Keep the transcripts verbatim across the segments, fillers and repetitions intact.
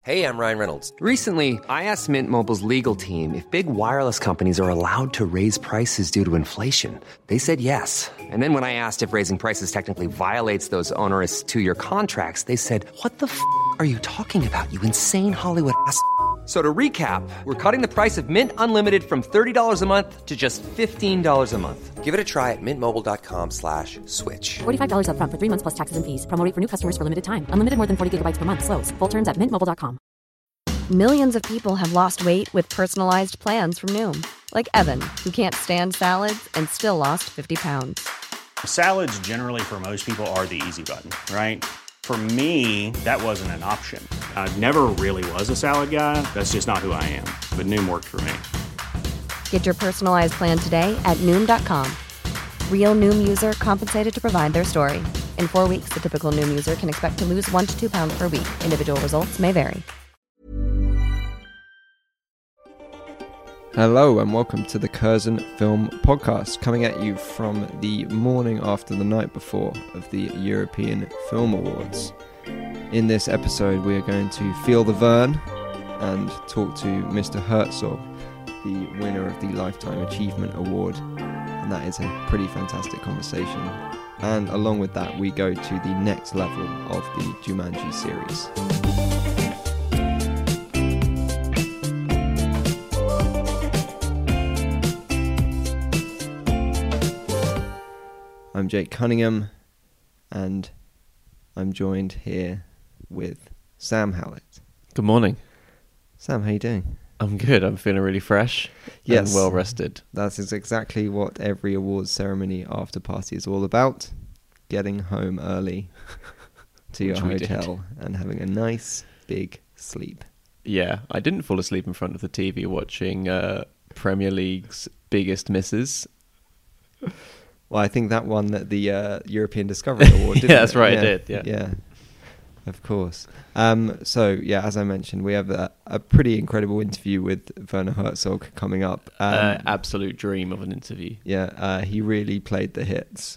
Hey, I'm Ryan Reynolds. Recently, I asked Mint Mobile's legal team if big wireless companies are allowed to raise prices due to inflation. They said yes. And then when I asked if raising prices technically violates those onerous two-year contracts, they said, what the f*** are you talking about, you insane Hollywood ass f- So to recap, we're cutting the price of Mint Unlimited from thirty dollars a month to just fifteen dollars a month. Give it a try at mintmobile.com slash switch. forty-five dollars up front for three months plus taxes and fees. Promo rate for new customers for limited time. Unlimited more than forty gigabytes per month. Slows full terms at mint mobile dot com. Millions of people have lost weight with personalized plans from Noom. Like Evan, who can't stand salads and still lost fifty pounds. Salads generally for most people are the easy button, right? For me, that wasn't an option. I never really was a salad guy. That's just not who I am. But Noom worked for me. Get your personalized plan today at Noom dot com. Real Noom user compensated to provide their story. In four weeks, the typical Noom user can expect to lose one to two pounds per week. Individual results may vary. Hello and welcome to the Curzon Film Podcast, coming at you from the morning after the night before of the European Film Awards. In this episode we are going to feel the Verne and talk to Mister Herzog, the winner of the Lifetime Achievement Award, and that is a pretty fantastic conversation. And along with that we go to the next level of the Jumanji series. I'm Jake Cunningham, and I'm joined here with Sam Howlett. Good morning. Sam, how you doing? I'm good. I'm feeling really fresh yes, and well rested. That is exactly what every awards ceremony after party is all about. Getting home early to your hotel and having a nice big sleep. Yeah, I didn't fall asleep in front of the T V watching uh, Premier League's Biggest Misses. Well, I think that won the, the uh, European Discovery Award, didn't yeah, that's it? right, yeah, it did, yeah. Yeah, of course. Um, so, yeah, as I mentioned, we have a, a pretty incredible interview with Werner Herzog coming up. Um, uh, absolute dream of an interview. Yeah, uh, he really played the hits.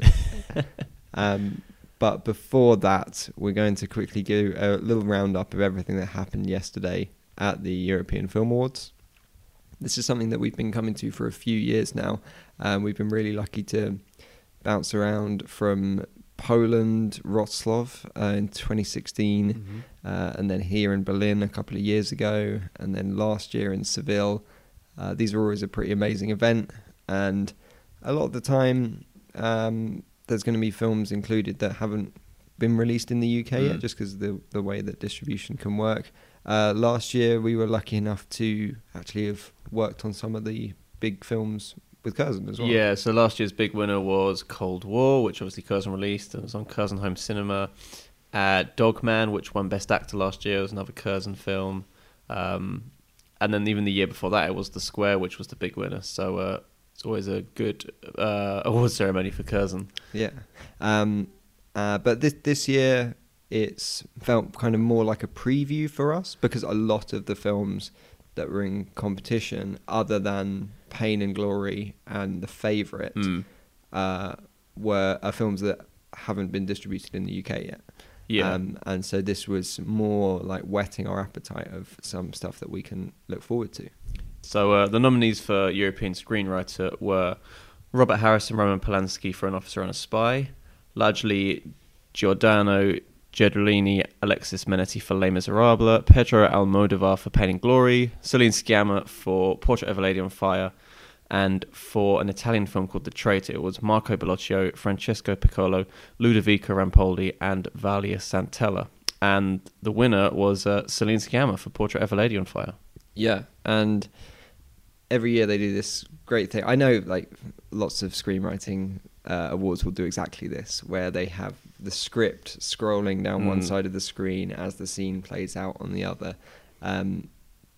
um, but before that, we're going to quickly do a little roundup of everything that happened yesterday at the European Film Awards. This is something that we've been coming to for a few years now. Um, we've been really lucky to bounce around from Poland, Wrocław uh, in twenty sixteen, mm-hmm. uh, and then here in Berlin a couple of years ago, and then last year in Seville. Uh, these were always a pretty amazing event, and a lot of the time um, there's going to be films included that haven't been released in the U K mm. yet, just because of the, the way that distribution can work. Uh, last year we were lucky enough to actually have worked on some of the big films with Curzon as well. Yeah, so last year's big winner was Cold War, which obviously Curzon released. It was on Curzon Home Cinema. Uh, Dogman, which won Best Actor last year, was another Curzon film. Um, and then even the year before that, it was The Square, which was the big winner. So uh, it's always a good uh, award ceremony for Curzon. Yeah. Um, uh, but this this year, it's felt kind of more like a preview for us, because a lot of the films that were in competition, other than Pain and Glory and The Favourite, mm. uh, were are films that haven't been distributed in the U K yet. Yeah. Um, and so this was more like whetting our appetite of some stuff that we can look forward to. So uh, the nominees for European Screenwriter were Robert Harris and Roman Polanski for An Officer and a Spy, largely Giordano Gedolini, Alexis Minetti for Les Miserables, Pedro Almodovar for Pain and Glory, Celine Sciamma for Portrait of a Lady on Fire, and for an Italian film called The Traitor, it was Marco Bellocchio, Francesco Piccolo, Ludovico Rampoldi, and Valia Santella. And the winner was uh, Celine Sciamma for Portrait of a Lady on Fire. Yeah, and every year they do this great thing. I know, like, lots of screenwriting uh, awards will do exactly this, where they have the script scrolling down mm. one side of the screen as the scene plays out on the other. Um,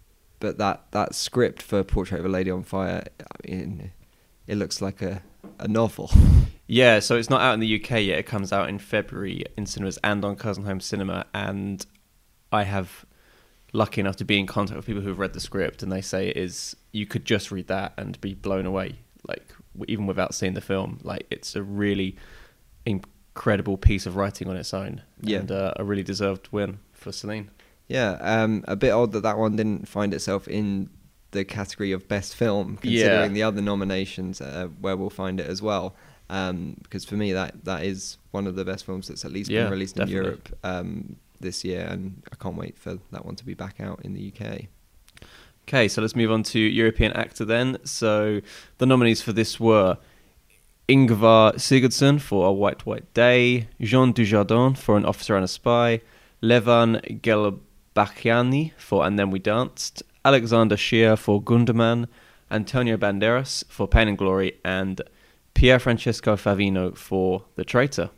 but that, that script for Portrait of a Lady on Fire, I mean, it looks like a, a novel. Yeah, so it's not out in the U K yet. It comes out in February in cinemas and on Curzon Home Cinema. And I have lucky enough to be in contact with people who've read the script, and they say it is, you could just read that and be blown away, like even without seeing the film. Like, it's a really incredible piece of writing on its own, yeah. and uh, a really deserved win for Celine. Yeah, um, a bit odd that that one didn't find itself in the category of best film, considering Yeah. the other nominations uh, where we'll find it as well. Um, because for me, that that is one of the best films that's at least Yeah, been released definitely. in Europe um, this year, and I can't wait for that one to be back out in the U K. Okay, so let's move on to European actor then. So the nominees for this were Ingvar Sigurdsson for A White White Day, Jean Dujardin for An Officer and a Spy, Levan Gelbakiani for And Then We Danced, Alexander Scheer for Gunderman, Antonio Banderas for Pain and Glory, and Pier Francesco Favino for The Traitor.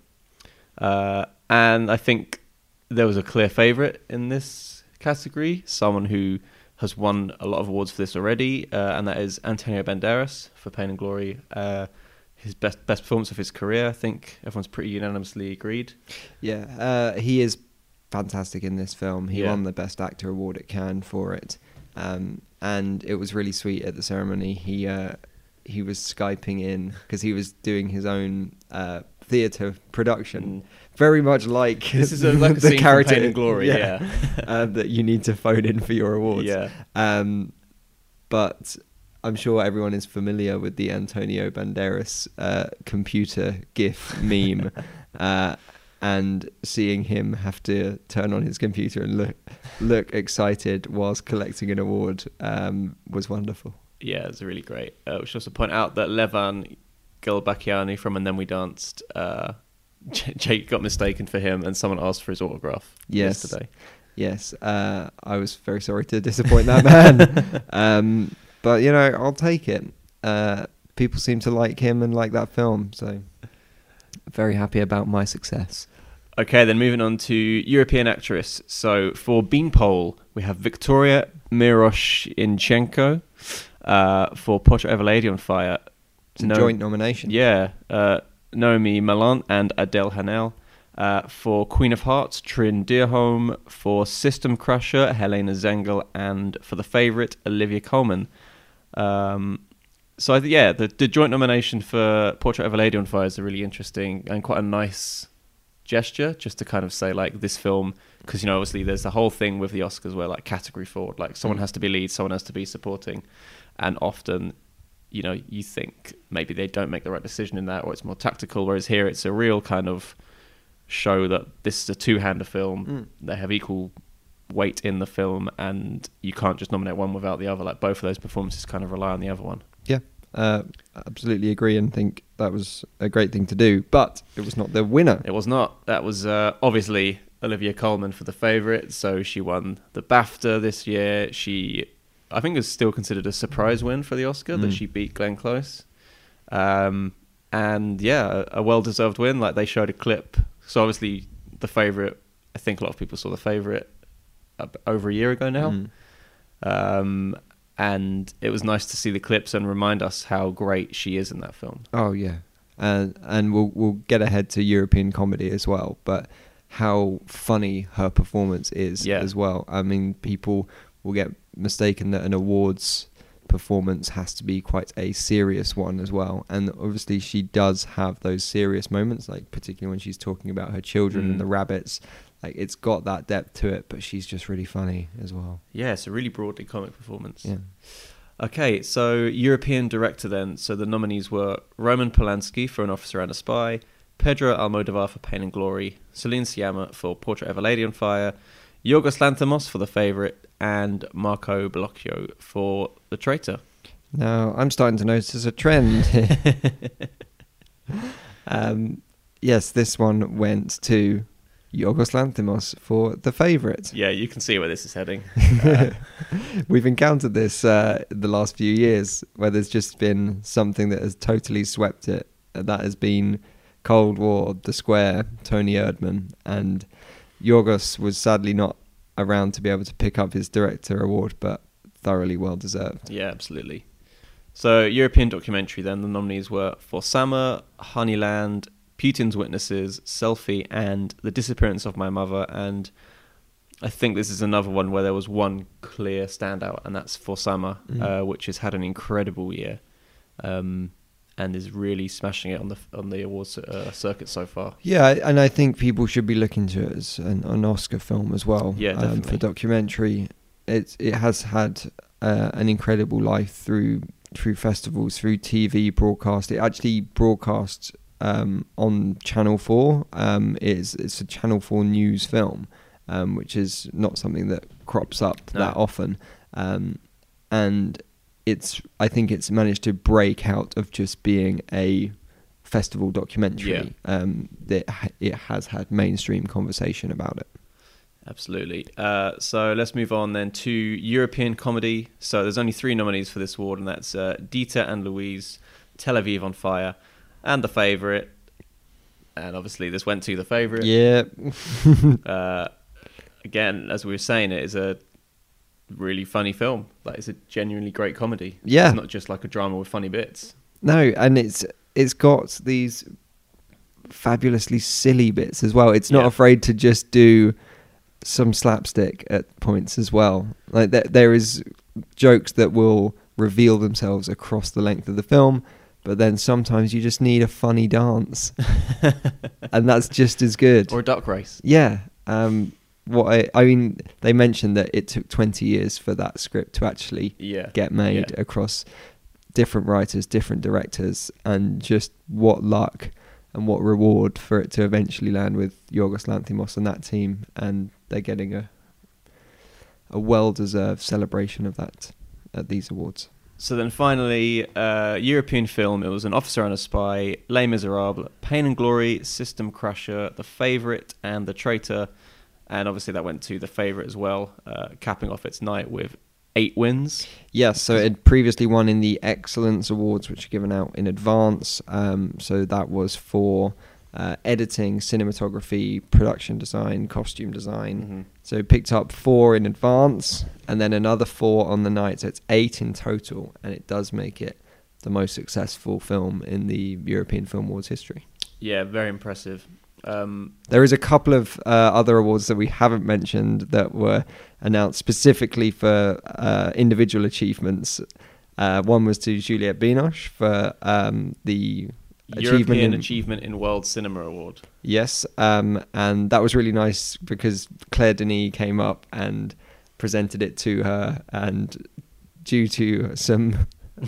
Uh, and I think there was a clear favourite in this category, someone who has won a lot of awards for this already, uh, and that is Antonio Banderas for Pain and Glory. Uh, his best best performance of his career, I think everyone's pretty unanimously agreed. Yeah, uh, he is fantastic in this film. He Yeah. won the Best Actor award at Cannes for it, um, and it was really sweet at the ceremony. He uh, he was Skyping in because he was doing his own uh, theatre production, very much like This is a, like a the scene from character Pain and Glory, yeah. uh, that you need to phone in for your awards. Yeah. Um, but I'm sure everyone is familiar with the Antonio Banderas uh, computer GIF meme, uh, and seeing him have to turn on his computer and look look excited whilst collecting an award um, was wonderful. Yeah, it's really great. Uh, we should also point out that Levan Gelbakiani from And Then We Danced, uh, J- Jake got mistaken for him, and someone asked for his autograph Yes. yesterday. Yes, uh, I was very sorry to disappoint that man. um, but, you know, I'll take it. Uh, people seem to like him and like that film, so very happy about my success. Okay, then moving on to European actress. So for Beanpole, we have Victoria Miroshnichenko uh, for Portrait of a Lady on Fire. It's a No- joint nomination. Yeah, uh, Naomi Malon and Adele Hanel. Uh, for Queen of Hearts, Trin Dearholm. For System Crusher, Helena Zengel. And for The Favourite, Olivia Colman. Um, so, I th- yeah, the, the joint nomination for Portrait of a Lady on Fire is a really interesting and quite a nice gesture, just to kind of say, like, this film, because, you know, obviously there's the whole thing with the Oscars where, like, category forward, like, someone Mm. has to be lead, someone has to be supporting, and often, you know, you think maybe they don't make the right decision in that, or it's more tactical, whereas here it's a real kind of show that this is a two-hander film. Mm. They have equal weight in the film, and you can't just nominate one without the other. Like, both of those performances kind of rely on the other one. Yeah, uh, absolutely agree and think that was a great thing to do, but it was not the winner. It was not. That was uh, obviously Olivia Colman for The Favourite, so she won the BAFTA this year. She, I think, is still considered a surprise win for the Oscar, that Mm. she beat Glenn Close. Um, and yeah, a, a well-deserved win. Like, they showed a clip. So obviously The Favourite, I think a lot of people saw The Favourite up over a year ago now. Mm. Um, and it was nice to see the clips and remind us how great she is in that film. Oh yeah, and and we'll we'll get ahead to European comedy as well, but how funny her performance is Yeah. as well. I mean, people will get mistaken that an awards performance has to be quite a serious one as well, and obviously she does have those serious moments, like particularly when she's talking about her children Mm. and the rabbits. Like, it's got that depth to it, but she's just really funny as well. Yeah, it's a really broadly comic performance. Yeah. Okay, so European director then. So the nominees were Roman Polanski for An Officer and a Spy, Pedro Almodovar for Pain and Glory, Celine Sciamma for Portrait of a Lady on Fire, Yorgos Lanthimos for The Favourite, and Marco Bellocchio for The Traitor. Now, I'm starting to notice a trend here. um, yes, this one went to Yorgos Lanthimos for The Favourite. Yeah, you can see where this is heading. We've encountered this uh, the last few years, where there's just been something that has totally swept it. And that has been Cold War, The Square, Tony Erdmann. And Yorgos was sadly not around to be able to pick up his director award, but thoroughly well deserved. Yeah, absolutely. So European documentary then, the nominees were For Summer, Honeyland, Putin's Witnesses, Selfie, and The Disappearance of My Mother. And I think this is another one where there was one clear standout, and that's For Summer, Mm. uh, which has had an incredible year. Um, and is really smashing it on the on the awards uh, circuit so far. Yeah, and I think people should be looking to it as an, an Oscar film as well. Yeah, definitely. Um, for documentary, it it has had uh, an incredible life through through festivals, through T V broadcast. It actually broadcasts um, on Channel four. Um, it's it's a Channel four news film, um, which is not something that crops up No. that often, um, and it's I think it's managed to break out of just being a festival documentary. Yeah. Um, that ha- it has had mainstream conversation about it. Absolutely. Uh, so let's move on then to European comedy. So there's only three nominees for this award, and that's uh, Dieter and Louise, Tel Aviv on Fire, and The Favourite. And obviously this went to The Favourite. Yeah. uh, again, as we were saying, it is a really funny film. Like, it's a genuinely great comedy. Yeah. It's not just like a drama with funny bits. No, and it's it's got these fabulously silly bits as well. It's not Yeah. afraid to just do some slapstick at points as well. Like there, there is jokes that will reveal themselves across the length of the film, but then sometimes you just need a funny dance, and that's just as good. Or a duck race. Yeah. Um, what I, I mean, they mentioned that it took twenty years for that script to actually Yeah. get made Yeah. across different writers, different directors, and just what luck and what reward for it to eventually land with Yorgos Lanthimos and that team, and they're getting a a well-deserved celebration of that at these awards. So then finally, uh, European film, it was An Officer and a Spy, Les Miserables, Pain and Glory, System Crusher, The Favourite, and The Traitor. And obviously that went to The Favourite as well, uh, capping off its night with eight wins. Yes, so it had previously won in the Excellence Awards, which are given out in advance. Um, so that was for uh, editing, cinematography, production design, costume design. Mm-hmm. So it picked up four in advance and then another four on the night. So it's eight in total, and it does make it the most successful film in the European Film Awards history. Yeah, very impressive. Um, There is a couple of uh, other awards that we haven't mentioned that were announced specifically for uh, individual achievements. Uh, one was to Juliette Binoche for um, the European achievement in, Achievement in World Cinema Award. Yes, um, and that was really nice because Claire Denis came up and presented it to her, and due to some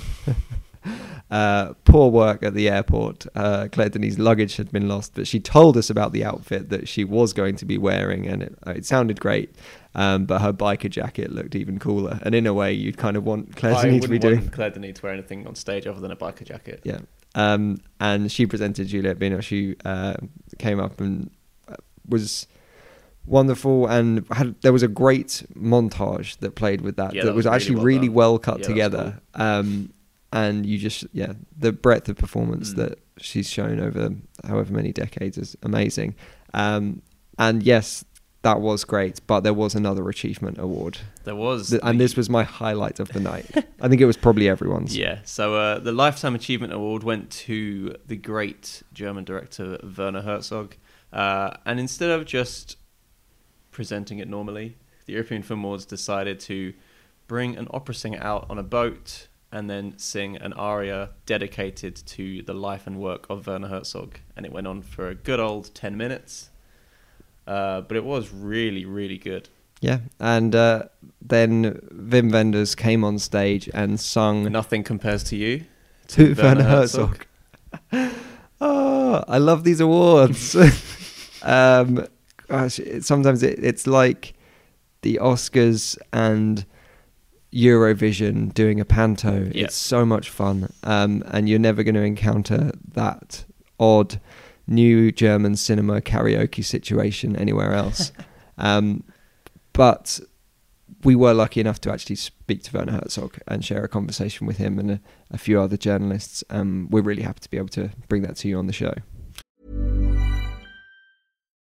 uh, poor work at the airport, uh, Claire Denis' luggage had been lost, but she told us about the outfit that she was going to be wearing, and it, it sounded great, um, but her biker jacket looked even cooler, and in a way you'd kind of want Claire I Denis to be wouldn't doing... want Claire Denis to wear anything on stage other than a biker jacket. Yeah. Um, and she presented Juliette Binoche, who uh, came up and was wonderful, and had there was a great montage that played with that Yeah, that, that was, was really actually well really done. well cut Yeah, that was together. Um, and you just, yeah, the breadth of performance Mm. that she's shown over however many decades is amazing. Um, and yes, that was great, but there was another achievement award. There was. Th- and the- this was my highlight of the night. I think it was probably everyone's. Yeah, so uh, the Lifetime Achievement Award went to the great German director Werner Herzog. Uh, and instead of just presenting it normally, the European Film Awards decided to bring an opera singer out on a boat and then sing an aria dedicated to the life and work of Werner Herzog. And it went on for a good old ten minutes. Uh, but it was really, really good. Yeah, and uh, then Wim Wenders came on stage and sung Nothing Compares to You. to Werner Herzog. Oh, I love these awards. um, gosh, it, sometimes it, it's like the Oscars and Eurovision doing a panto. Yeah. It's so much fun, um, and you're never going to encounter that odd new German cinema karaoke situation anywhere else. um, but we were lucky enough to actually speak to Werner Herzog and share a conversation with him and a, a few other journalists. Um, we're really happy to be able to bring that to you on the show.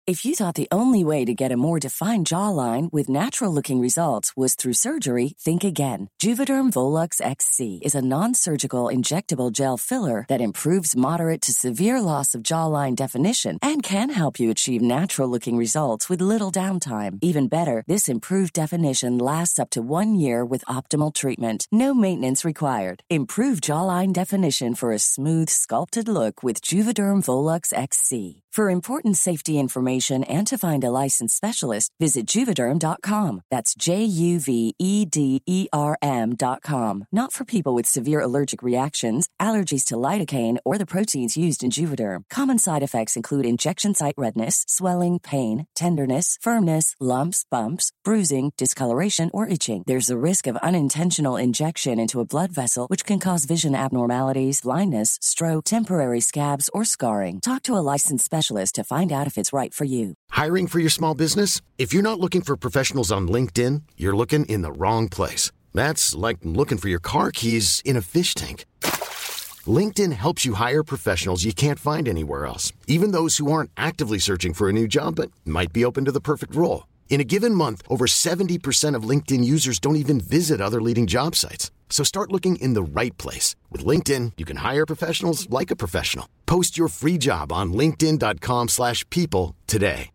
If you thought the only way to get a more defined jawline with natural-looking results was through surgery, think again. Juvederm Volux X C is a non-surgical injectable gel filler that improves moderate to severe loss of jawline definition and can help you achieve natural-looking results with little downtime. Even better, this improved definition lasts up to one year with optimal treatment. No maintenance required. Improve jawline definition for a smooth, sculpted look with Juvederm Volux X C. For important safety information and to find a licensed specialist, visit Juvederm dot com. That's J U V E D E R M dot com. Not for people with severe allergic reactions, allergies to lidocaine, or the proteins used in Juvederm. Common side effects include injection site redness, swelling, pain, tenderness, firmness, lumps, bumps, bruising, discoloration, or itching. There's a risk of unintentional injection into a blood vessel, which can cause vision abnormalities, blindness, stroke, temporary scabs, or scarring. Talk to a licensed specialist to find out if it's right for you. Hiring for your small business? If you're not looking for professionals on LinkedIn, you're looking in the wrong place. That's like looking for your car keys in a fish tank. LinkedIn helps you hire professionals you can't find anywhere else, even those who aren't actively searching for a new job but might be open to the perfect role. In a given month, over seventy percent of LinkedIn users don't even visit other leading job sites. So start looking in the right place. With LinkedIn, you can hire professionals like a professional. Post your free job on linkedin dot com slash people today.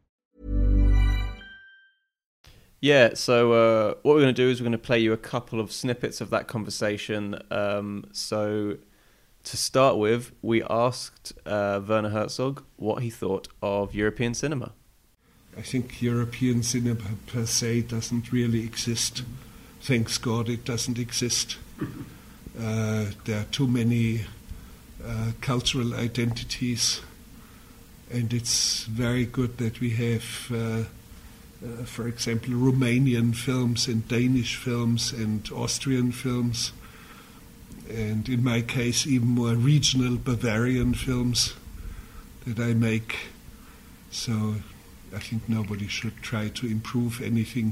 Yeah, so uh, what we're going to do is we're going to play you a couple of snippets of that conversation. Um, so to start with, we asked uh, Werner Herzog what he thought of European cinema. I think European cinema per se doesn't really exist. Thanks God it doesn't exist. Uh, there are too many uh, cultural identities, and it's very good that we have, uh, uh, for example, Romanian films and Danish films and Austrian films, and in my case even more regional Bavarian films that I make. So I think nobody should try to improve anything.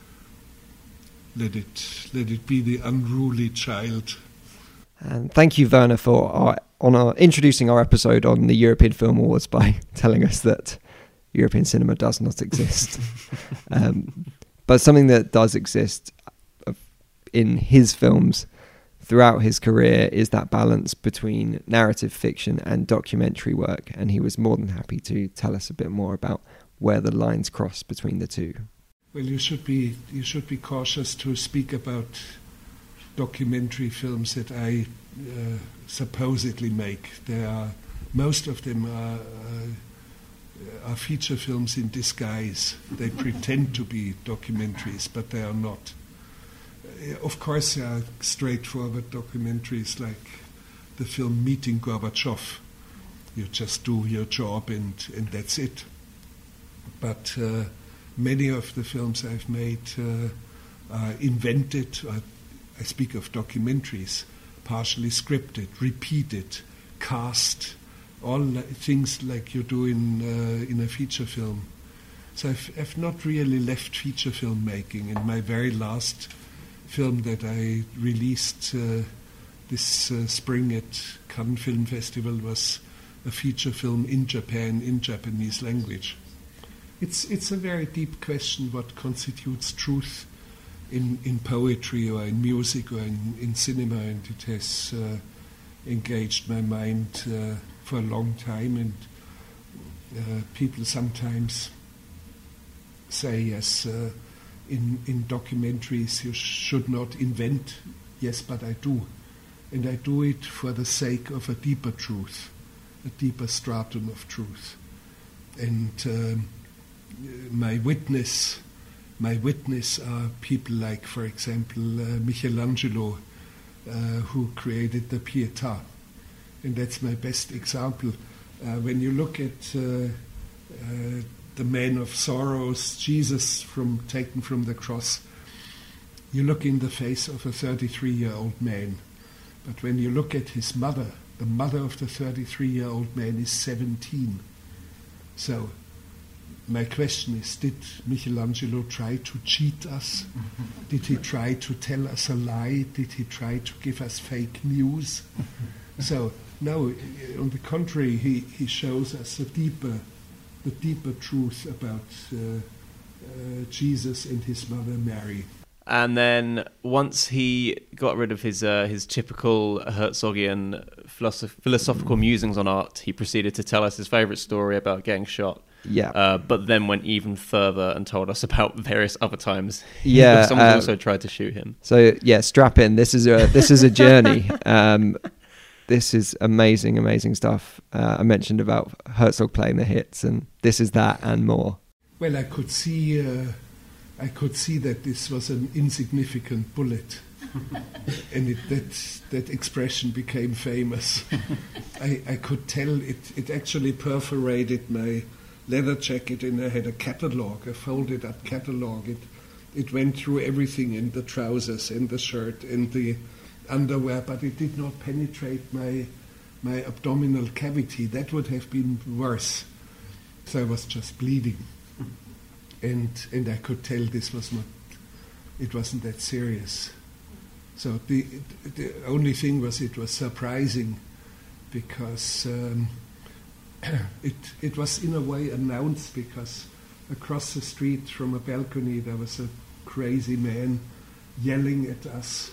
Let it let it be the unruly child. And thank you, Werner, for our, on our, introducing our episode on the European Film Awards by telling us that European cinema does not exist. um, but something that does exist in his films throughout his career is that balance between narrative fiction and documentary work. And he was more than happy to tell us a bit more about where the lines cross between the two. Well, you should be you should be cautious to speak about documentary films that I uh, supposedly make. There are most of them are uh, are feature films in disguise. They pretend to be documentaries, but they are not. Uh, of course, there are straightforward documentaries like the film Meeting Gorbachev. You just do your job and and that's it. But uh, many of the films I've made uh, are invented. Uh, I speak of documentaries, partially scripted, repeated, cast, all li- things like you do in uh, in a feature film. So I've, I've not really left feature film making. And my very last film that I released uh, this uh, spring at Cannes Film Festival was a feature film in Japan, in Japanese language. It's it's a very deep question what constitutes truth in, in poetry or in music or in, in cinema, and it has uh, engaged my mind uh, for a long time. And uh, people sometimes say, yes, uh, in, in documentaries you should not invent. Yes, but I do. And I do it for the sake of a deeper truth, a deeper stratum of truth. And um, my witness, my witness are people like, for example, uh, Michelangelo, uh, who created the Pietà, and that's my best example. Uh, when you look at uh, uh, the Man of Sorrows, Jesus from taken from the cross, you look in the face of a thirty-three-year-old man, but when you look at his mother, the mother of the thirty-three-year-old man is seventeen. So my question is, did Michelangelo try to cheat us? Did he try to tell us a lie? Did he try to give us fake news? So, no, on the contrary, he, he shows us a deeper the deeper truth about uh, uh, Jesus and his mother Mary. And then once he got rid of his uh, his typical Herzogian philosoph- philosophical musings on art, he proceeded to tell us his favourite story about getting shot. Yeah. Uh, but then went even further and told us about various other times. Yeah. Someone um, also tried to shoot him. So yeah, strap in. This is a this is a journey. Um, this is amazing, amazing stuff. Uh, I mentioned about Herzog playing the hits, and this is that and more. Well, I could see. Uh, I could see that this was an insignificant bullet, and it, that that expression became famous. I, I could tell it. It actually perforated my leather jacket, and I had a catalogue, a folded up catalogue. It it went through everything, in the trousers, and the shirt, and the underwear, but it did not penetrate my my abdominal cavity. That would have been worse. So I was just bleeding. And and I could tell this was not, it wasn't that serious. So the the only thing was it was surprising, because um, it it was in a way announced, because across the street from a balcony there was a crazy man yelling at us,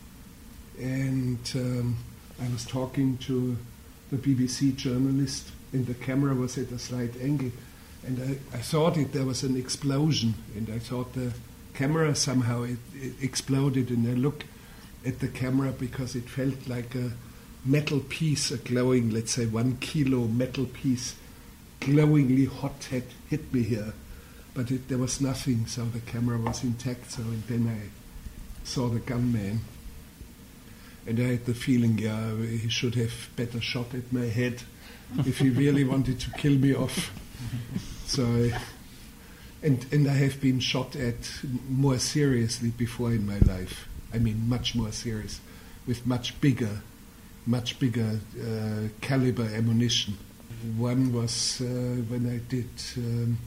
and um, I was talking to the B B C journalist, and the camera was at a slight angle. And I, I thought it, there was an explosion, and I thought the camera somehow it, it exploded, and I looked at the camera because it felt like a metal piece, a glowing, let's say one kilo metal piece, glowingly hot had hit me here. But it, there was nothing, so the camera was intact. So and then I saw the gunman, and I had the feeling, yeah, he should have better shot at my head if he really wanted to kill me off. So, and and I have been shot at more seriously before in my life. I mean, much more serious, with much bigger, much bigger uh, caliber ammunition. One was uh, when I did um,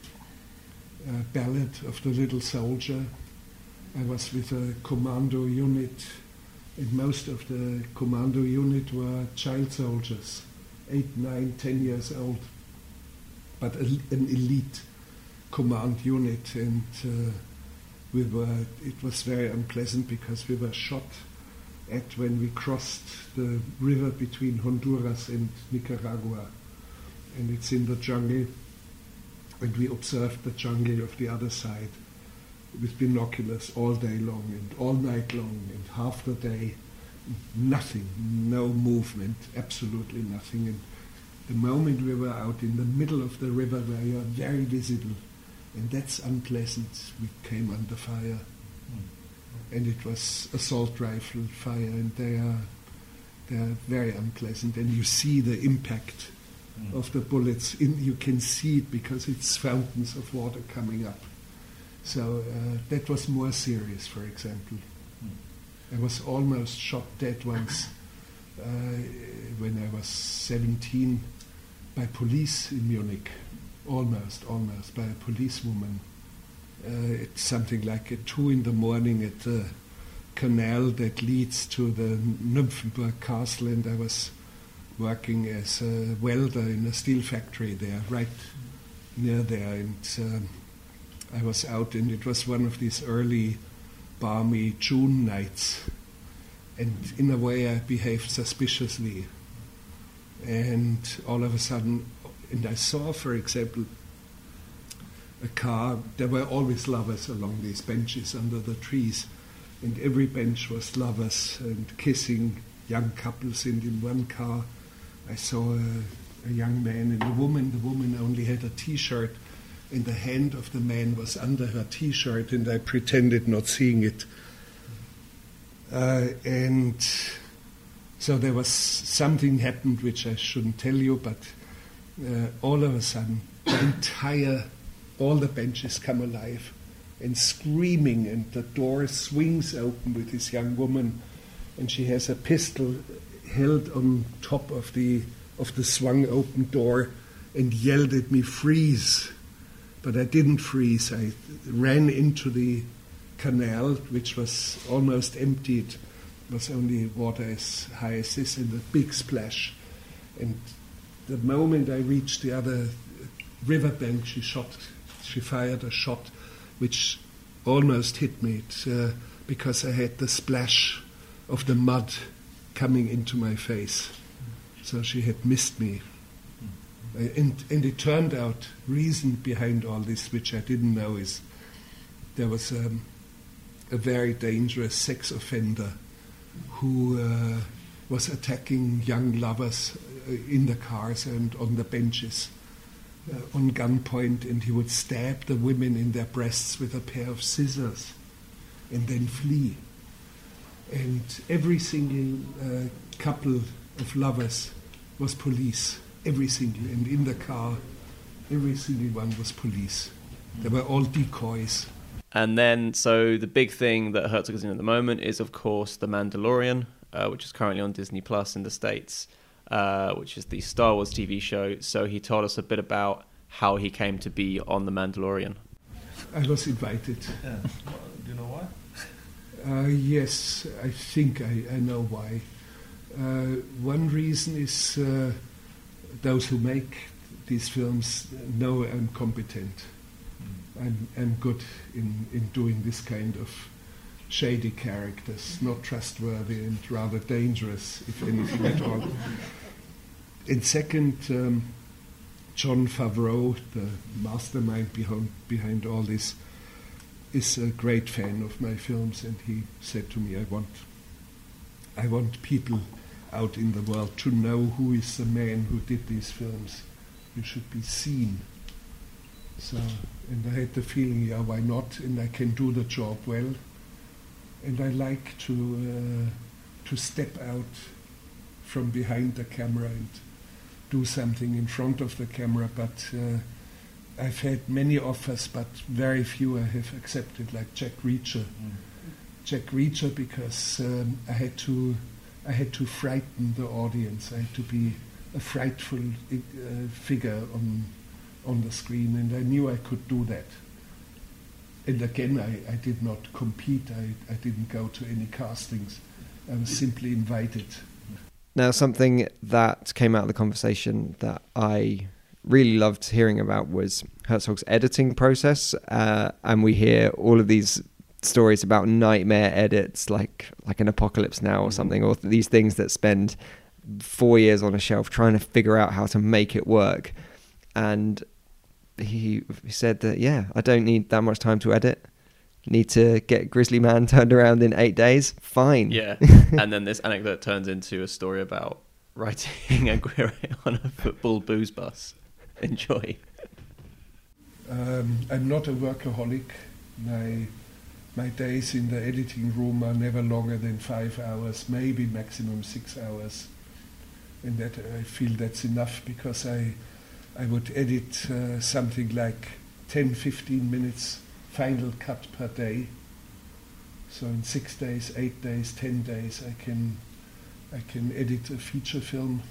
a Ballad of the Little Soldier. I was with a commando unit, and most of the commando unit were child soldiers, eight, nine, ten years old. But a, an elite command unit, and uh, we were. It was very unpleasant because we were shot at when we crossed the river between Honduras and Nicaragua, and it's in the jungle, and we observed the jungle of the other side with binoculars all day long and all night long and half the day. Nothing, no movement, absolutely nothing. And the moment we were out in the middle of the river where you are very visible, and that's unpleasant, we came under fire. Mm. And it was assault rifle fire, and they are they are very unpleasant. And you see the impact mm. of the bullets. In, you can see it because it's fountains of water coming up. So uh, that was more serious, for example. Mm. I was almost shot dead once. Uh, when I was seventeen, by police in Munich, almost, almost, by a policewoman. Uh, it's something like at two in the morning at the canal that leads to the Nymphenburg Castle, and I was working as a welder in a steel factory there, right near there, and um, I was out, and it was one of these early, balmy June nights. And in a way I behaved suspiciously. And all of a sudden, and I saw, for example, a car. There were always lovers along these benches under the trees. And every bench was lovers and kissing young couples. And in one car I saw a, a young man and a woman. The woman only had a T-shirt, and the hand of the man was under her T-shirt, and I pretended not seeing it. Uh, and so there was something happened which I shouldn't tell you, but uh, all of a sudden the entire, all the benches come alive and screaming, and the door swings open with this young woman, and she has a pistol held on top of the of the swung open door and yelled at me, "Freeze!" But I didn't freeze. I ran into the canal, which was almost emptied. It was only water as high as this, and a big splash. And the moment I reached the other riverbank, she shot, she fired a shot which almost hit me it, uh, because I had the splash of the mud coming into my face. So she had missed me. Uh, and, and it turned out, reason behind all this, which I didn't know, is there was um, a very dangerous sex offender who uh, was attacking young lovers uh, in the cars and on the benches uh, on gunpoint, and he would stab the women in their breasts with a pair of scissors and then flee. And every single uh, couple of lovers was police, every single, and in the car, every single one was police. They were all decoys. And then, so the big thing that Herzog is in at the moment is, of course, The Mandalorian, uh, which is currently on Disney Plus in the States, uh, which is the Star Wars T V show. So he told us a bit about how he came to be on The Mandalorian. I was invited. Yeah. Do you know why? Uh, yes, I think I, I know why. Uh, one reason is uh, those who make these films know I'm competent. Mm. I'm, I'm good in, in doing this kind of shady characters, not trustworthy and rather dangerous, if anything at all. And second, um, Jon Favreau, the mastermind behind, behind all this, is a great fan of my films, and he said to me, I want, I want people out in the world to know who is the man who did these films. You should be seen. So, and I had the feeling, yeah, why not? And I can do the job well. And I like to uh, to step out from behind the camera and do something in front of the camera, but uh, I've had many offers, but very few I have accepted, like Jack Reacher. Mm. Jack Reacher, because um, I had to, I had to frighten the audience. I had to be a frightful uh, figure on, on the screen, and I knew I could do that. And again, I, I did not compete. I, I didn't go to any castings. I was simply invited. Now, something that came out of the conversation that I really loved hearing about was Herzog's editing process, uh, and we hear all of these stories about nightmare edits, like like an Apocalypse Now or something, or these things that spend four years on a shelf trying to figure out how to make it work. And he, he said that, yeah, I don't need that much time to edit. Need to get Grizzly Man turned around in eight days? Fine. Yeah, and then this anecdote turns into a story about writing Aguirre on a football booze bus. Enjoy. Um, I'm not a workaholic. My my days in the editing room are never longer than five hours, maybe maximum six hours, and that I feel that's enough, because I I would edit uh, something like ten, fifteen minutes final cut per day. So in six days, eight days, ten days, I can I can edit a feature film.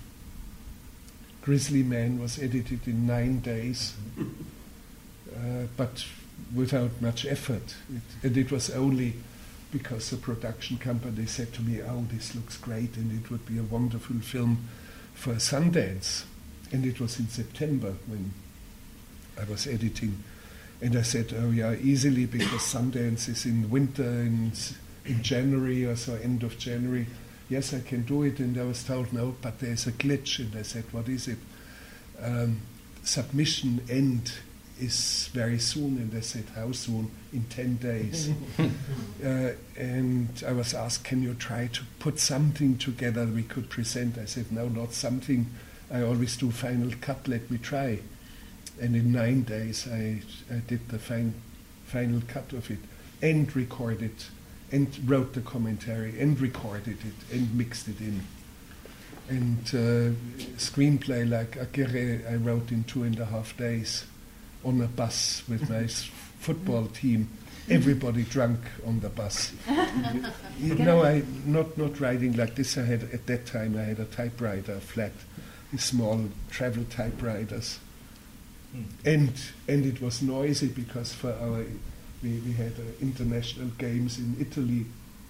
Grizzly Man was edited in nine days, uh, but without much effort. It, and it was only because the production company said to me, oh, this looks great and it would be a wonderful film for Sundance. And it was in September when I was editing. And I said, oh yeah, easily, because Sundance is in winter, in, in January or so, end of January. Yes, I can do it. And I was told, no, but there's a glitch. And I said, what is it? Um, submission end is very soon. And I said, how soon? In ten days. uh, and I was asked, can you try to put something together we could present? I said, no, not something. I always do final cut, let me try. And in nine days I, I did the fin- final cut of it, and recorded, and wrote the commentary, and recorded it, and mixed it in. And uh, screenplay like Aguirre I wrote in two and a half days on a bus with my football team, everybody drunk on the bus. you know, I not, not writing like this. I had, at that time I had a typewriter, flat, small travel typewriters. Hmm. And and it was noisy because for our we, we had uh, international games in Italy,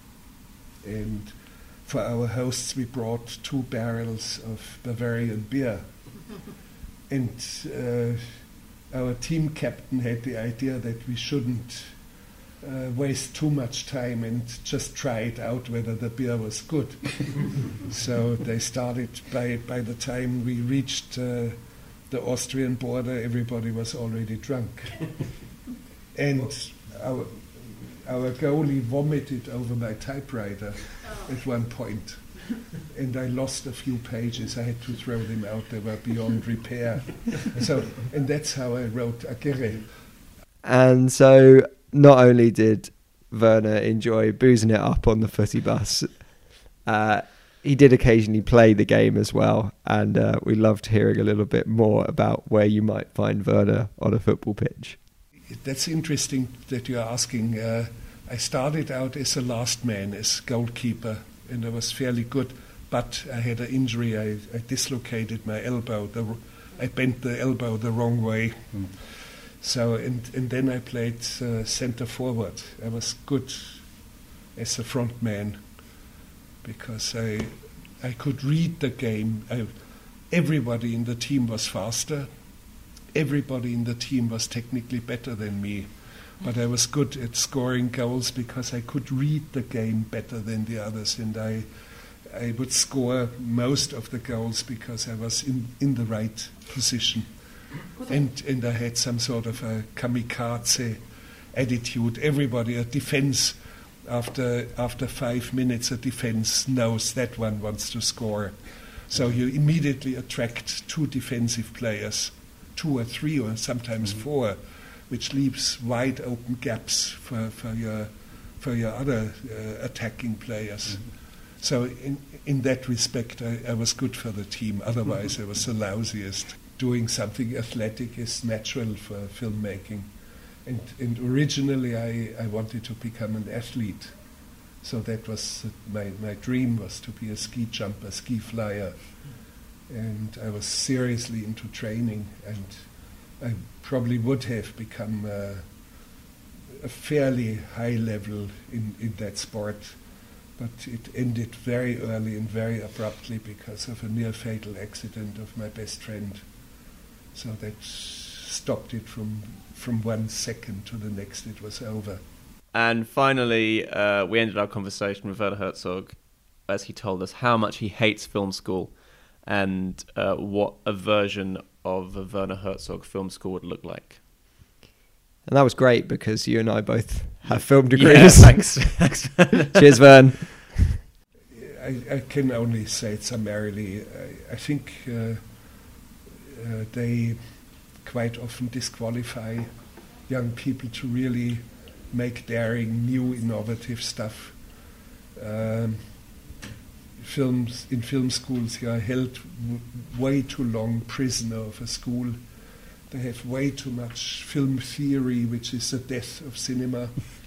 and for our hosts we brought two barrels of Bavarian beer, and uh, our team captain had the idea that we shouldn't uh, waste too much time and just try it out whether the beer was good. So they started, by, by the time we reached uh, the Austrian border, everybody was already drunk. And our, our goalie vomited over my typewriter at one point. And I lost a few pages. I had to throw them out. They were beyond repair. So, and that's how I wrote Agere. And so not only did Werner enjoy boozing it up on the footy bus, uh, he did occasionally play the game as well. And uh, we loved hearing a little bit more about where you might find Werner on a football pitch. That's interesting that you're asking. Uh, I started out as a last man, as goalkeeper, and I was fairly good, but I had an injury. I, I dislocated my elbow. The, I bent the elbow the wrong way. Mm. So, and, and then I played uh, centre forward. I was good as a front man because I, I could read the game. I, everybody in the team was faster. Everybody in the team was technically better than me. But I was good at scoring goals because I could read the game better than the others, and I I would score most of the goals because I was in, in the right position. And and I had some sort of a kamikaze attitude. Everybody, a defense, after after five minutes, a defense knows that one wants to score. So you immediately attract two defensive players, two or three or sometimes mm-hmm. four, which leaves wide open gaps for, for your for your other uh, attacking players. Mm-hmm. So in in that respect, I, I was good for the team. Otherwise, mm-hmm. I was the lousiest. Doing something athletic is natural for filmmaking. And, and originally, I, I wanted to become an athlete. So that was uh, my, my dream was to be a ski jumper, ski flyer. And I was seriously into training, and I probably would have become uh, a fairly high level in, in that sport, but it ended very early and very abruptly because of a near fatal accident of my best friend. So that stopped it from, from one second to the next. It was over. And finally, uh, we ended our conversation with Werner Herzog as he told us how much he hates film school and uh, what a version of a Werner Herzog film school would look like. And that was great because you and I both have film degrees. Yeah, thanks. thanks. Cheers, Vern. I, I can only say it summarily. I, I think uh, uh, they quite often disqualify young people to really make daring, new, innovative stuff. Um, Films in film schools, you are held w- way too long prisoner of a school. They have way too much film theory, which is the death of cinema.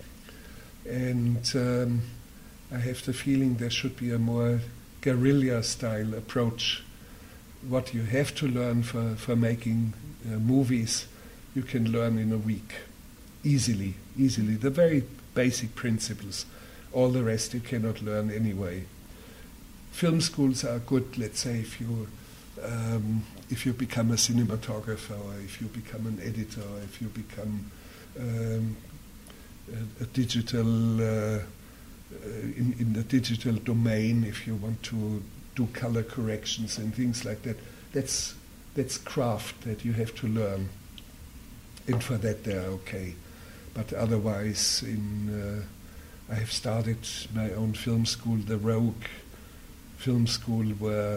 And um, I have the feeling there should be a more guerrilla-style approach. What you have to learn for, for making uh, movies, you can learn in a week, easily, easily. The very basic principles. All the rest you cannot learn anyway. Film schools are good, let's say, if you um, if you become a cinematographer, or if you become an editor, or if you become um, a, a digital uh, in, in the digital domain, if you want to do color corrections and things like that. That's that's craft that you have to learn, and for that they are okay. But otherwise, in uh, I have started my own film school, the Rogue Film School, where,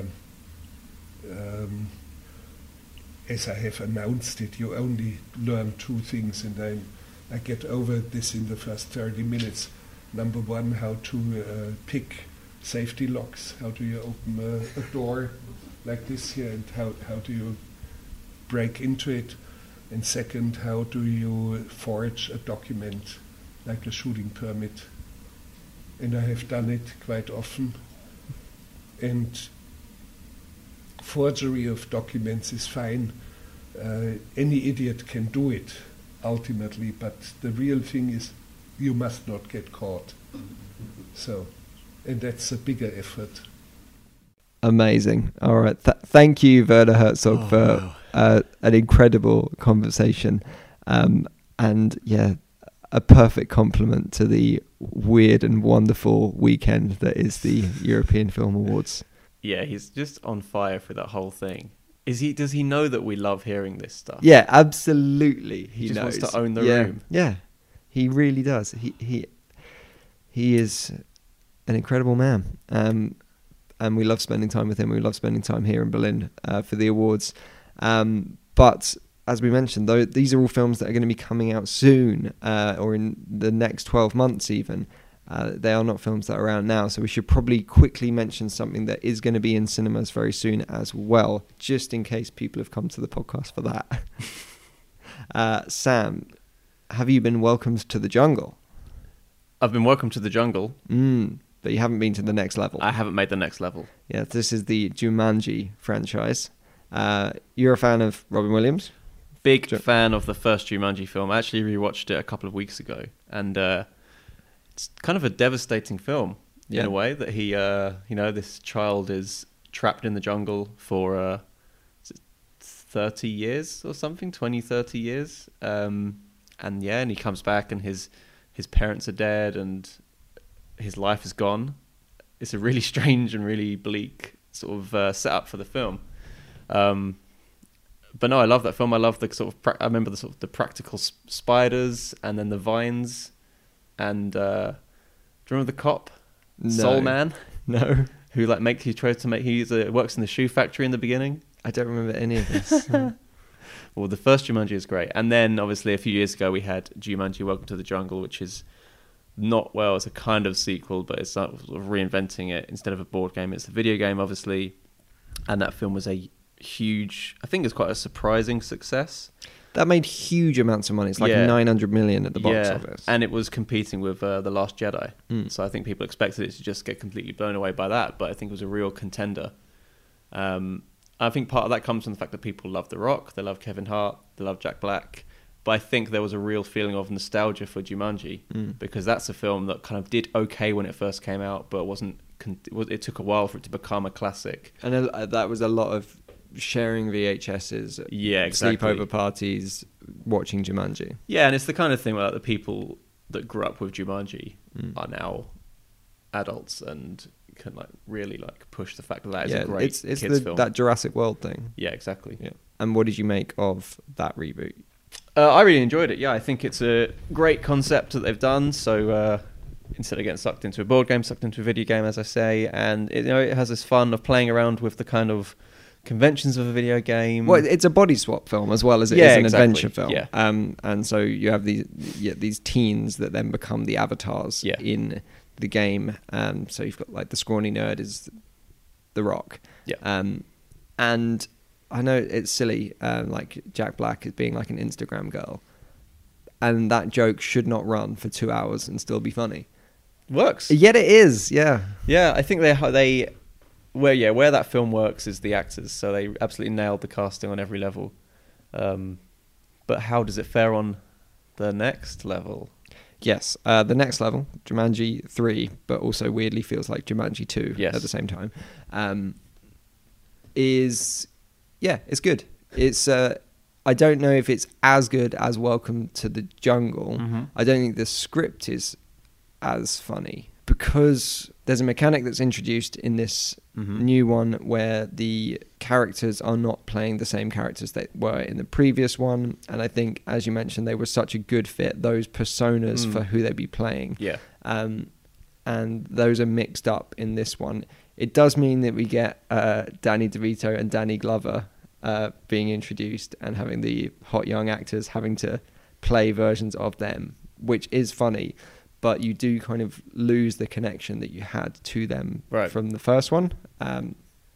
um, as I have announced it, you only learn two things, and I, I get over this in the first thirty minutes. Number one, how to uh, pick safety locks. How do you open a, a door like this here, and how, how do you break into it? And second, how do you forge a document, like a shooting permit? And I have done it quite often. And forgery of documents is fine. Uh, any idiot can do it, ultimately, but the real thing is you must not get caught. So, and that's a bigger effort. Amazing. All right. Th- thank you, Werner Herzog, Oh, for wow. uh, an incredible conversation. Um, and yeah, a perfect compliment to the weird and wonderful weekend that is the European Film Awards. Yeah, he's just on fire for that whole thing. Is he? Does he know that we love hearing this stuff? Yeah, absolutely. He He, just wants knows. to own the yeah. room. Yeah, he really does. He he he is an incredible man. Um, and we love spending time with him. We love spending time here in Berlin uh, for the awards. Um, but as we mentioned, though, these are all films that are going to be coming out soon, uh, or in the next twelve months even. Uh, they are not films that are out now, so we should probably quickly mention something that is going to be in cinemas very soon as well, just in case people have come to the podcast for that. uh, Sam, have you been welcomed to the jungle? I've been welcomed to the jungle. Mm, but you haven't been to the next level. I haven't made the next level. Yeah, this is the Jumanji franchise. Uh, you're a fan of Robin Williams? Big Ju- fan of the first Jumanji film. I actually rewatched it a couple of weeks ago, and uh, it's kind of a devastating film Yeah. in a way that he, uh, you know, this child is trapped in the jungle for uh, is it thirty years or something, twenty, thirty years. Um, and yeah, and he comes back and his his parents are dead and his life is gone. It's a really strange and really bleak sort of uh, setup for the film. Um, but no, I love that film. I love the sort of, pra- I remember the sort of the practical sp- spiders and then the vines. And uh, do you remember the cop, No. Soul Man, No. who like makes he tries to make he's uh, works in the shoe factory in the beginning. I don't remember any of this. Well, the first Jumanji is great, and then obviously a few years ago we had Jumanji: Welcome to the Jungle, which is not well. It's a kind of sequel, but it's sort of reinventing it. Instead of a board game, it's a video game, obviously. And that film was a huge, I think, it's quite a surprising success. That made huge amounts of money. It's like Yeah. nine hundred million at the box Yeah, office. and it was competing with uh, The Last Jedi. Mm. So I think people expected it to just get completely blown away by that, but I think it was a real contender. Um, I think part of that comes from the fact that people love The Rock, they love Kevin Hart, they love Jack Black, but I think there was a real feeling of nostalgia for Jumanji, Mm. because that's a film that kind of did okay when it first came out, but wasn't. Con- it took a while for it to become a classic. And uh, that was a lot of sharing V H S's, Yeah, exactly. sleepover parties, watching Jumanji. Yeah, and it's the kind of thing where like, the people that grew up with Jumanji Mm. are now adults and can like really like push the fact that that is yeah, a great it's it's kids the, film. that Jurassic World thing. Yeah, exactly. Yeah. And what did you make of that reboot? Uh, I really enjoyed it. Yeah, I think it's a great concept that they've done. So uh, instead of getting sucked into a board game, sucked into a video game, as I say, and it, you know, it has this fun of playing around with the kind of conventions of a video game. Well, it's a body swap film as well as it Yeah, is an exactly. adventure film. Yeah. Um, and so you have these yeah, these teens that then become the avatars Yeah. in the game. Um, so you've got like the scrawny nerd is The Rock. Yeah. Um, and I know it's silly, um, like Jack Black as being like an Instagram girl, and that joke should not run for two hours and still be funny. Works. Yet it is, yeah. Yeah, I think they they where yeah where that film works is the actors. So they absolutely nailed the casting on every level. Um, but how does it fare on the next level? Yes, uh, the next level, Jumanji three, but also weirdly feels like Jumanji two Yes. at the same time, um, is, yeah, it's good. It's, uh, I don't know if it's as good as Welcome to the Jungle. Mm-hmm. I don't think the script is as funny, because there's a mechanic that's introduced in this Mhm. new one where the characters are not playing the same characters they were in the previous one, and I think, as you mentioned, they were such a good fit, those personas Mm. for who they'd be playing, Yeah. um, and those are mixed up in this one. It does mean that we get uh, Danny DeVito and Danny Glover uh, being introduced, and having the hot young actors having to play versions of them, which is funny, but you do kind of lose the connection that you had to them Right. from the first one. Um,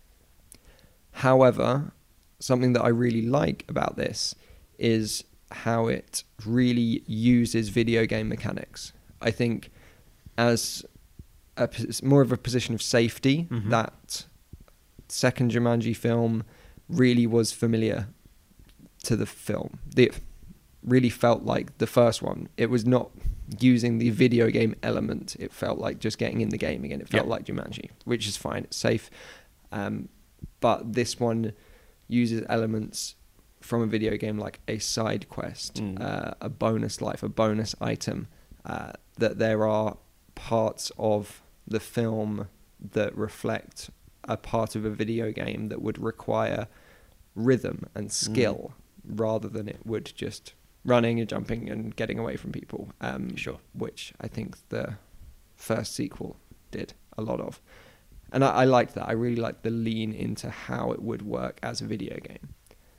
however, something that I really like about this is how it really uses video game mechanics. I think as a, pos- more of a position of safety, Mhm. that second Jumanji film really was familiar to the film. It really felt like the first one. It was not using the video game element. It felt like just getting in the game again. It felt Yeah. like Jumanji, which is fine. It's safe. Um, but this one uses elements from a video game, like a side quest, Mm. uh, a bonus life, a bonus item, uh, that there are parts of the film that reflect a part of a video game that would require rhythm and skill mm. rather than it would just running and jumping and getting away from people. Um, sure. Which I think the first sequel did a lot of. And I, I liked that. I really liked the lean into how it would work as a video game.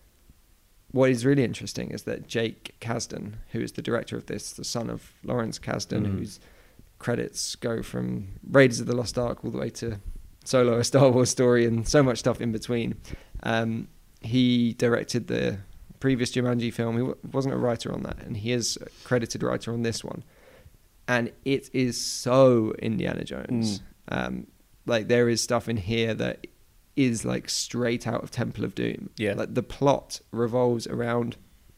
What is really interesting is that Jake Kasdan, who is the director of this, the son of Lawrence Kasdan, mm-hmm. whose credits go from Raiders of the Lost Ark all the way to Solo, a Star Wars story, and so much stuff in between. Um, he directed the previous Jumanji film. He w- wasn't a writer on that, and he is a credited writer on this one. And it is so Indiana Jones. Mm. Um, like, there is stuff in here that is like straight out of Temple of Doom. Yeah. Like, the plot revolves around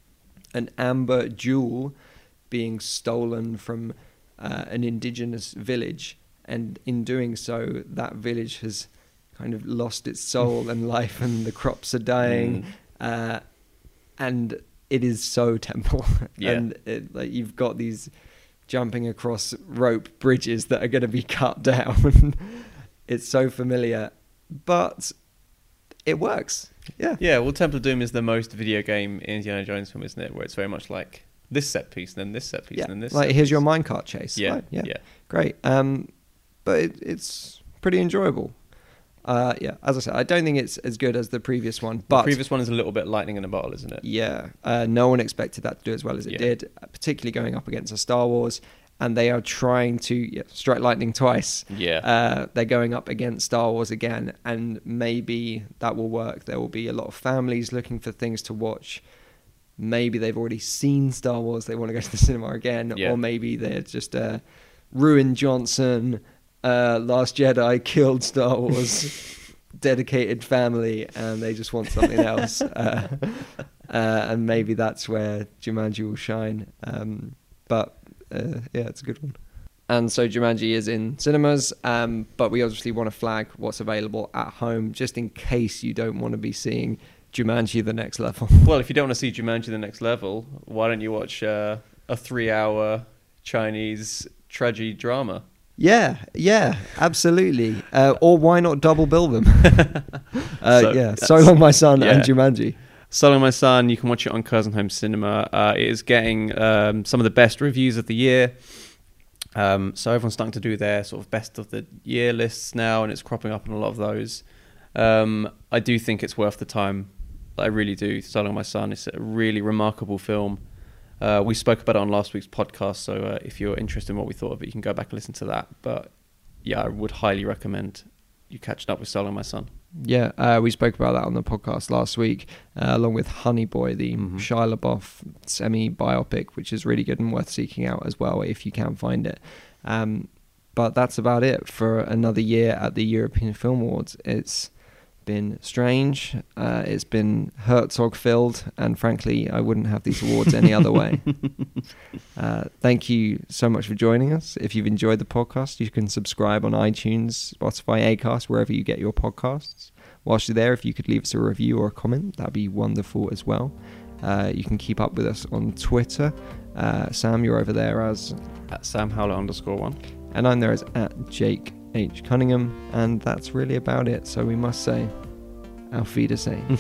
an amber jewel being stolen from uh, an indigenous village, and in doing so, that village has kind of lost its soul and life, and the crops are dying. Mm. Uh, and it is so Temple. Yeah. And it, like, you've got these jumping across rope bridges that are going to be cut down. It's so familiar, but it works. Yeah. Yeah, well, Temple of Doom is the most video game Indiana Jones film, isn't it? Where it's very much like this set piece, and then this set piece, yeah. and then this like, set here's piece. your minecart chase. Yeah, right? yeah. yeah. Great. Um, but it, it's pretty enjoyable. Uh, yeah, as I said, I don't think it's as good as the previous one. But the previous one is a little bit lightning in a bottle, isn't it? Yeah. Uh, no one expected that to do as well as it yeah. did, particularly going up against a Star Wars. And they are trying to yeah, strike lightning twice. Yeah. Uh, they're going up against Star Wars again, and maybe that will work. There will be a lot of families looking for things to watch. Maybe they've already seen Star Wars, they want to go to the cinema again, yeah. or maybe they're just uh, Ruin Johnson, uh, Last Jedi killed Star Wars dedicated family, and they just want something else. Uh, uh, and maybe that's where Jumanji will shine. Um, but Uh, yeah, it's a good one. And so Jumanji is in cinemas, um, but we obviously want to flag what's available at home, just in case you don't want to be seeing Jumanji The Next Level. Well, if you don't want to see Jumanji The Next Level, why don't you watch uh, a three-hour Chinese tragedy drama? Yeah, yeah, absolutely. Uh, or why not double bill them? uh, so, yeah, So Long My Son yeah. and Jumanji. So Long My Son, you can watch it on Curzon Home Cinema. Uh, it is getting um, some of the best reviews of the year. Um, so everyone's starting to do their sort of best of the year lists now, and it's cropping up on a lot of those. Um, I do think it's worth the time. I really do. So Long My Son is a really remarkable film. Uh, we spoke about it on last week's podcast, so uh, if you're interested in what we thought of it, you can go back and listen to that. But yeah, I would highly recommend you catching up with So Long My Son. Yeah, uh, we spoke about that on the podcast last week, uh, along with Honey Boy, the mm-hmm. Shia LaBeouf semi-biopic, which is really good and worth seeking out as well if you can find it. Um, but that's about it for another year at the European Film Awards. It's been strange, uh, it's been Herzog-filled, and frankly, I wouldn't have these awards any other way. Uh, thank you so much for joining us. If you've enjoyed the podcast, you can subscribe on iTunes, Spotify, Acast, wherever you get your podcasts. Whilst you're there, if you could leave us a review or a comment, that'd be wonderful as well. Uh, you can keep up with us on Twitter. Uh, Sam, you're over there as... At Sam Howler underscore one. And I'm there as at Jake H. Cunningham, and that's really about it. So we must say, Auf Wiedersehen.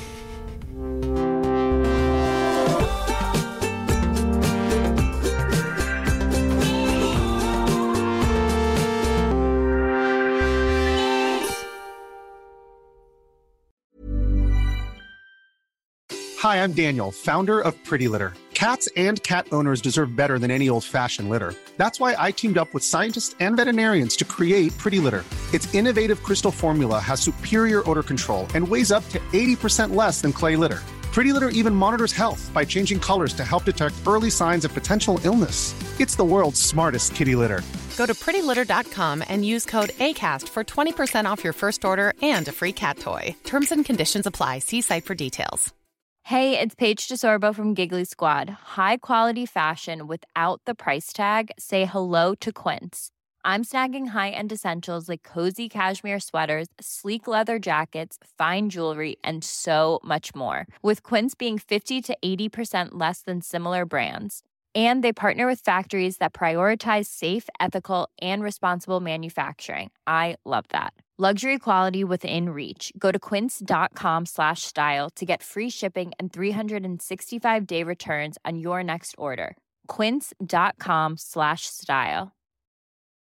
Hi, I'm Daniel, founder of Pretty Litter. Cats and cat owners deserve better than any old-fashioned litter. That's why I teamed up with scientists and veterinarians to create Pretty Litter. Its innovative crystal formula has superior odor control and weighs up to eighty percent less than clay litter. Pretty Litter even monitors health by changing colors to help detect early signs of potential illness. It's the world's smartest kitty litter. Go to pretty litter dot com and use code ACAST for twenty percent off your first order and a free cat toy. Terms and conditions apply. See site for details. Hey, it's Paige DeSorbo from Giggly Squad. High quality fashion without the price tag. Say hello to Quince. I'm snagging high-end essentials like cozy cashmere sweaters, sleek leather jackets, fine jewelry, and so much more. With Quince being fifty to eighty percent less than similar brands. And they partner with factories that prioritize safe, ethical, and responsible manufacturing. I love that. Luxury quality within reach. Go to quince.com slash style to get free shipping and three sixty-five day returns on your next order. Quince.com slash style.